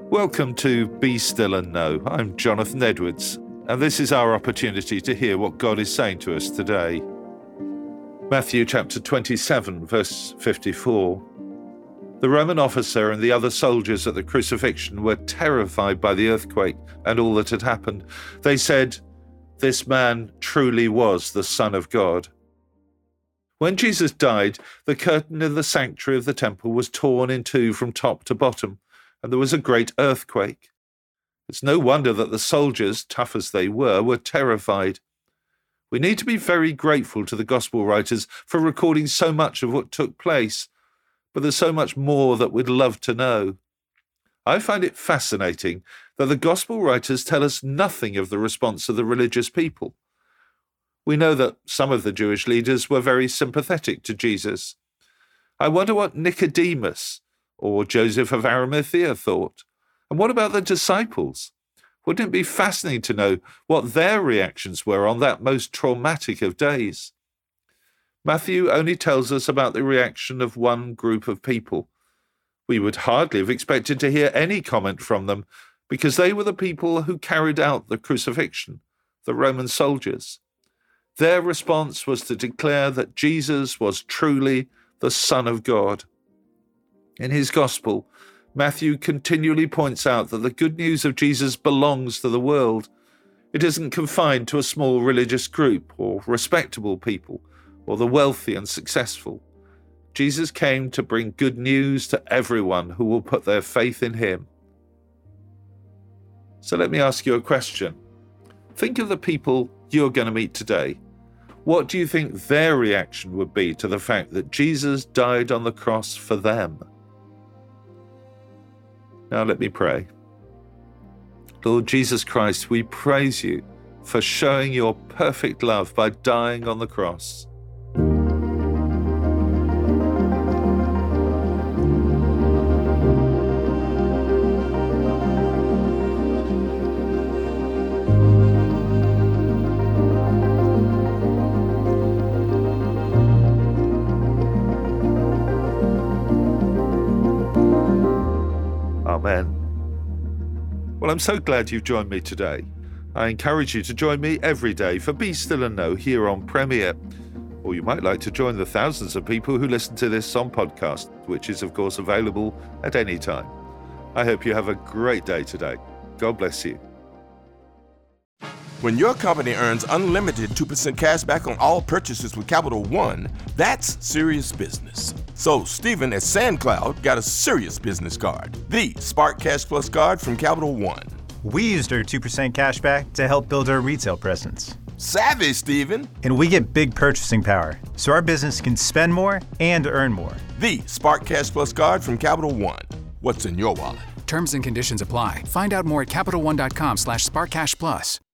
Welcome to Be Still and Know. I'm Jonathan Edwards, and this is our opportunity to hear what God is saying to us today. Matthew chapter 27, verse 54. The Roman officer and the other soldiers at the crucifixion were terrified by the earthquake and all that had happened. They said, "This man truly was the Son of God." When Jesus died, the curtain in the sanctuary of the temple was torn in two from top to bottom, and there was a great earthquake. It's no wonder that the soldiers, tough as they were terrified. We need to be very grateful to the gospel writers for recording so much of what took place, but there's so much more that we'd love to know. I find it fascinating that the gospel writers tell us nothing of the response of the religious people. We know that some of the Jewish leaders were very sympathetic to Jesus. I wonder what Nicodemus or Joseph of Arimathea thought. And what about the disciples? Wouldn't it be fascinating to know what their reactions were on that most traumatic of days? Matthew only tells us about the reaction of one group of people. We would hardly have expected to hear any comment from them, because they were the people who carried out the crucifixion, the Roman soldiers. Their response was to declare that Jesus was truly the Son of God. In his gospel, Matthew continually points out that the good news of Jesus belongs to the world. It isn't confined to a small religious group or respectable people or the wealthy and successful. Jesus came to bring good news to everyone who will put their faith in him. So let me ask you a question. Think of the people you're going to meet today. What do you think their reaction would be to the fact that Jesus died on the cross for them? Now let me pray. Lord Jesus Christ, we praise you for showing your perfect love by dying on the cross. Amen. Well, I'm so glad you've joined me today. I encourage you to join me every day for Be Still and Know here on Premier. Or you might like to join the thousands of people who listen to this on podcast, which is, of course, available at any time. I hope you have a great day today. God bless you. When your company earns unlimited 2% cash back on all purchases with Capital One, that's serious business. So Stephen at SandCloud got a serious business card, the Spark Cash Plus card from Capital One. We used our 2% cash back to help build our retail presence. Savvy, Stephen. And we get big purchasing power, so our business can spend more and earn more. The Spark Cash Plus card from Capital One. What's in your wallet? Terms and conditions apply. Find out more at CapitalOne.com/SparkCashPlus.